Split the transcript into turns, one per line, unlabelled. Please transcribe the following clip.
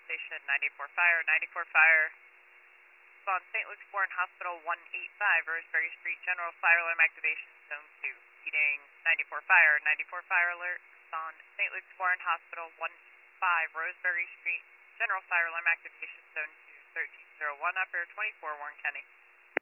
station, 94 Fire, 94 Fire. Spawn St. Luke's Bourne Hospital 185, Roseberry Street, General Fire Alarm Activation, Zone 2. Heating 94 Fire, 94 Fire Alert. Spawn St. Luke's Bourne Hospital 15, Roseberry Street, General Fire Alarm Activation, Zone 2, 1301, Operator 24, Warren County.